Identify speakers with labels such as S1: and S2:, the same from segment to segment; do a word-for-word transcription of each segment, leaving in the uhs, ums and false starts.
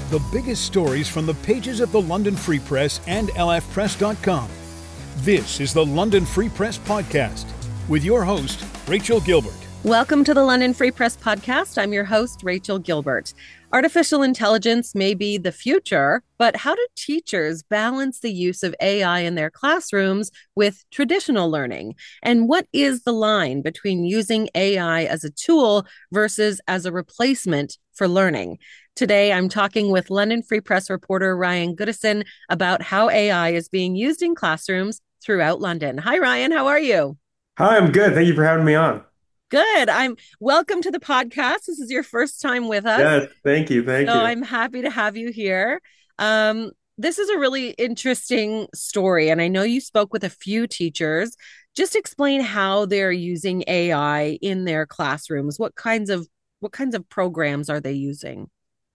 S1: The biggest stories from the pages of the London Free Press and L F press dot com. This is the London Free Press Podcast with your host, Rachel Gilbert.
S2: Welcome to the London Free Press Podcast. I'm your host, Rachel Gilbert. Artificial intelligence may be the future, but how do teachers balance the use of A I in their classrooms with traditional learning? And what is the line between using A I as a tool versus as a replacement for learning? Today, I'm talking with London Free Press reporter Ryan Goodison about how A I is being used in classrooms throughout London. Hi, Ryan. How are you?
S3: Hi, I'm good. Thank you for having me on.
S2: Good. I'm welcome to the podcast. This is your first time with us.
S3: Yes, thank you. Thank
S2: so
S3: you.
S2: I'm happy to have you here. Um, this is a really interesting story, and I know you spoke with a few teachers. Just explain how they're using A I in their classrooms. What kinds of what kinds of programs are they using?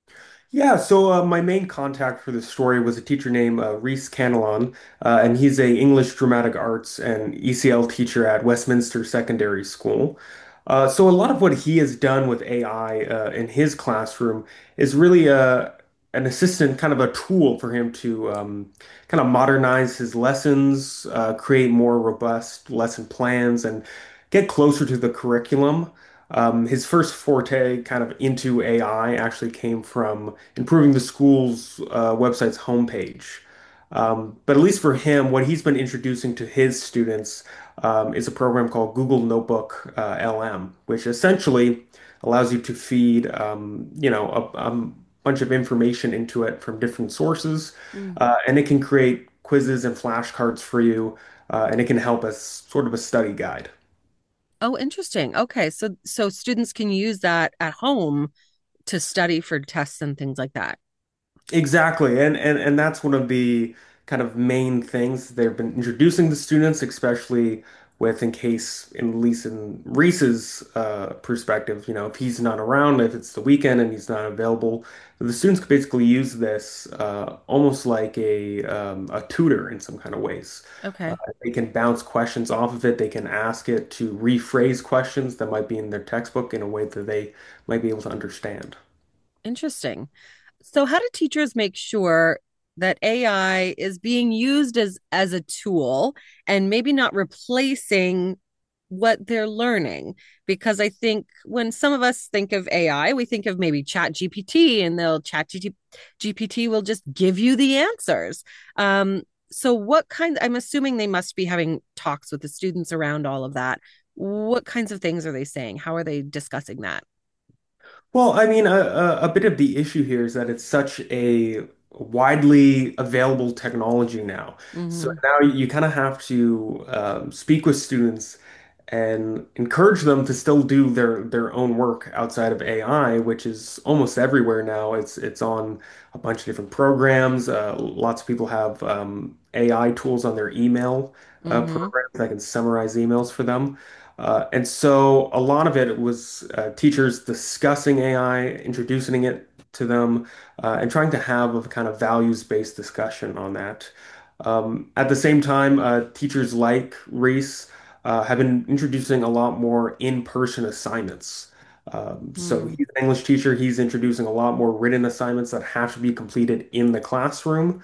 S3: Yeah, so uh, my main contact for this story was a teacher named uh, Reese Canelon, uh, and he's a English Dramatic Arts and E C L teacher at Westminster Secondary School. Uh, so a lot of what he has done with A I uh, in his classroom is really uh, an assistant, kind of a tool for him to um, kind of modernize his lessons, uh, create more robust lesson plans, and get closer to the curriculum. Um, his first forte kind of into A I actually came from improving the school's uh, website's homepage. Um, but at least for him, what he's been introducing to his students um, is a program called Google Notebook uh, L M, which essentially allows you to feed, um, you know, a, a bunch of information into it from different sources,
S2: Mm.
S3: uh, and it can create quizzes and flashcards for you, uh, and it can help as sort of a study guide.
S2: Oh, interesting. Okay, so so students can use that at home to study for tests and things like that.
S3: Exactly. And, and and that's one of the kind of main things they've been introducing to students, especially with in case, in at least in Reese's uh, perspective, you know, if he's not around, if it's the weekend and he's not available, the students could basically use this uh, almost like a um, a tutor in some kind of ways. Uh,
S2: Okay.
S3: they can bounce questions off of it. They can ask it to rephrase questions that might be in their textbook in a way that they might be able to understand.
S2: Interesting. So how do teachers make sure that A I is being used as as a tool and maybe not replacing what they're learning? Because I think when some of us think of A I, we think of maybe Chat G P T, and they'll Chat G P T will just give you the answers. Um, so what kind, I'm assuming they must be having talks with the students around all of that. What kinds of things are they saying? How are they discussing that?
S3: Well, I mean, a, a, a bit of the issue here is that it's such a widely available technology now. So
S2: Hmm.
S3: now you kind of have to um, speak with students and encourage them to still do their their own work outside of A I, which is almost everywhere now. It's it's on a bunch of different programs. Uh, lots of people have um, A I tools on their email uh,
S2: Hmm.
S3: programs that can summarize emails for them. Uh, and so a lot of it was uh, teachers discussing A I, introducing it to them, uh, and trying to have a kind of values-based discussion on that. Um, at the same time, uh, teachers like Reese uh, have been introducing a lot more in-person assignments. Um, so
S2: Hmm.
S3: he's an English teacher. He's introducing a lot more written assignments that have to be completed in the classroom,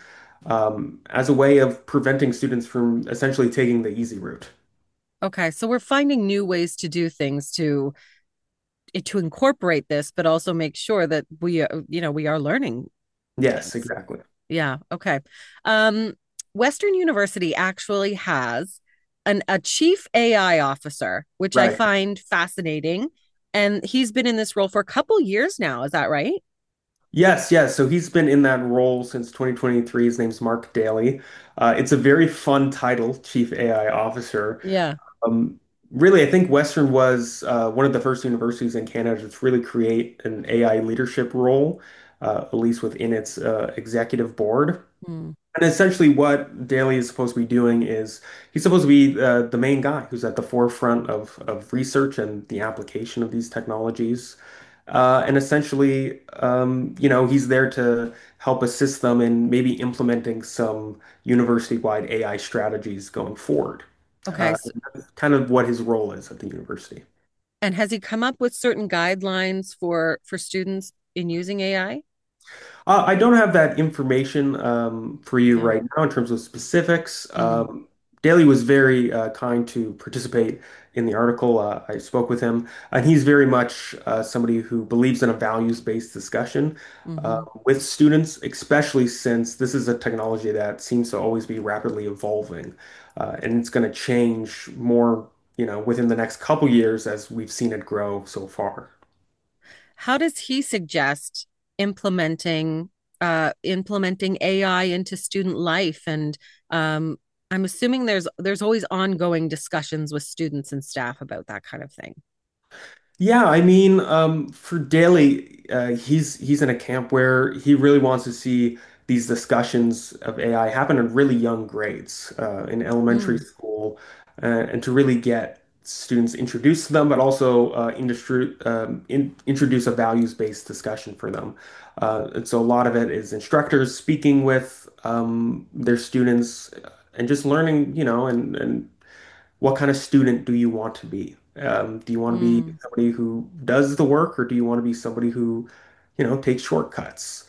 S3: um, as a way of preventing students from essentially taking the easy route.
S2: Okay, so we're finding new ways to do things to to incorporate this, but also make sure that we, uh, you know, we are learning
S3: Yes,
S2: things.
S3: exactly.
S2: Yeah. Okay. Um, Western University actually has an a chief A I officer, which I
S3: Right.
S2: find fascinating, and he's been in this role for a couple years now. Is that right?
S3: Yes, yes. So he's been in that role since twenty twenty-three. His name's Mark Daly. Uh, it's a very fun title, Chief A I Officer.
S2: Yeah.
S3: Um, Really, I think Western was uh, one of the first universities in Canada to really create an A I leadership role, uh, at least within its uh, executive board.
S2: Hmm.
S3: And essentially, what Daly is supposed to be doing is he's supposed to be uh, the main guy who's at the forefront of, of research and the application of these technologies. Uh, and essentially, um, you know, he's there to help assist them in maybe implementing some university-wide A I strategies going forward.
S2: Okay.
S3: Uh,
S2: So,
S3: that's kind of what his role is at the university.
S2: and has he come up with certain guidelines for for students in using A I?
S3: Uh, I don't have that information um, for you
S2: Yeah.
S3: right now in terms of specifics.
S2: Hmm.
S3: Um, Daly was very uh, kind to participate in the article. Uh, I spoke with him, and he's very much uh, somebody who believes in a values-based discussion uh,
S2: Hmm.
S3: with students, especially since this is a technology that seems to always be rapidly evolving, uh, and it's going to change more, you know, within the next couple years as we've seen it grow so far.
S2: How does he suggest implementing uh, implementing A I into student life? And um, I'm assuming there's there's always ongoing discussions with students and staff about that kind of thing.
S3: Yeah, I mean, um, for Daly, uh, he's he's in a camp where he really wants to see these discussions of A I happen in really young grades, uh, in elementary
S2: Mm,
S3: school, uh, and to really get students introduced to them, but also uh, industry, um, in, introduce a values-based discussion for them. Uh, and so a lot of it is instructors speaking with um, their students and just learning, you know, and and what kind of student do you want to be? Um, do you want to be
S2: mm,
S3: somebody who does the work, or do you want to be somebody who, you know, takes shortcuts?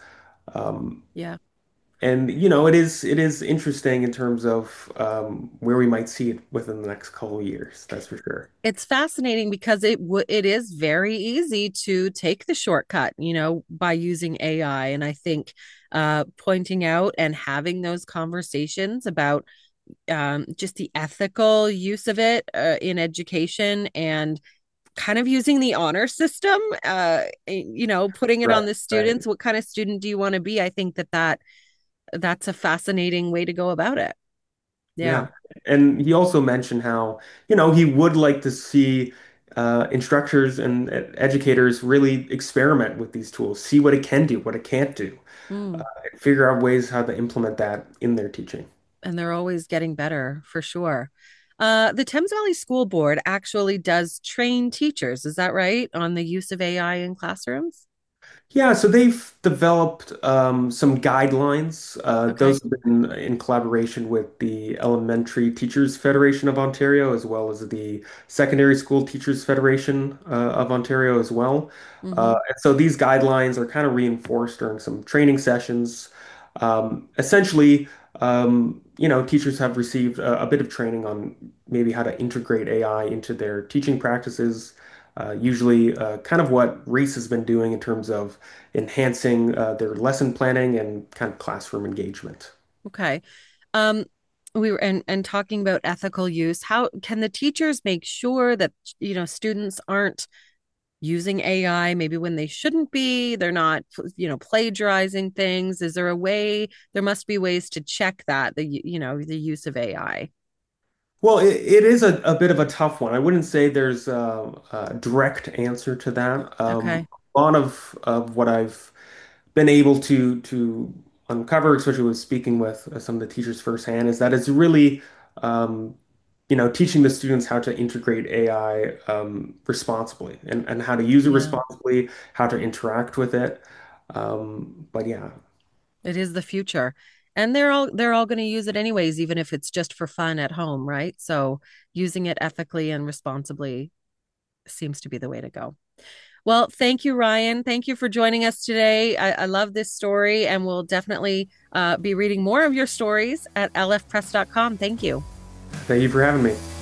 S3: Um,
S2: yeah.
S3: and you know, it is it is interesting in terms of um, where we might see it within the next couple of years. That's for sure.
S2: It's fascinating because it w- it is very easy to take the shortcut, you know, by using A I. And I think uh, pointing out and having those conversations about um, just the ethical use of it uh, in education and kind of using the honor system, uh, you know, putting it
S3: Right,
S2: on the
S3: right.
S2: students. What kind of student do you want to be? I think that that that's a fascinating way to go about it. Yeah.
S3: Yeah. And he also mentioned how, you know, he would like to see uh, instructors and ed- educators really experiment with these tools, see what it can do, what it can't do, uh,
S2: Mm.
S3: and figure out ways how to implement that in their teaching.
S2: And they're always getting better for sure. Uh, the Thames Valley School Board actually does train teachers, is that right, on the use of A I in classrooms?
S3: Yeah, so they've developed um, some guidelines. Uh,
S2: Okay.
S3: those have been in collaboration with the Elementary Teachers Federation of Ontario, as well as the Secondary School Teachers Federation uh, of Ontario as well. Uh,
S2: Mm-hmm.
S3: and so these guidelines are kind of reinforced during some training sessions. Um, essentially, um, you know, teachers have received a, a bit of training on maybe how to integrate A I into their teaching practices. Uh, usually, uh, kind of what Reese has been doing in terms of enhancing uh, their lesson planning and kind of classroom engagement.
S2: Okay. Um, we were and and talking about ethical use. How can the teachers make sure that you know students aren't using A I maybe when they shouldn't be? They're not, you know, plagiarizing things. Is there a way? There must be ways to check that the you know the use of A I.
S3: Well, it, it is a, a bit of a tough one. I wouldn't say there's a, a direct answer to that. Um,
S2: Okay.
S3: a lot of, of what I've been able to to uncover, especially with speaking with uh, some of the teachers firsthand, is that it's really um, you know, teaching the students how to integrate A I um, responsibly and, and how to use it
S2: Yeah.
S3: responsibly, how to interact with it. Um, but yeah,
S2: It is the future. And they're all they're all going to use it anyways, even if it's just for fun at home, right? So using it ethically and responsibly seems to be the way to go. Well, thank you, Ryan. Thank you for joining us today. I, I love this story, and we'll definitely uh, be reading more of your stories at l f press dot com. Thank you.
S3: thank you for having me.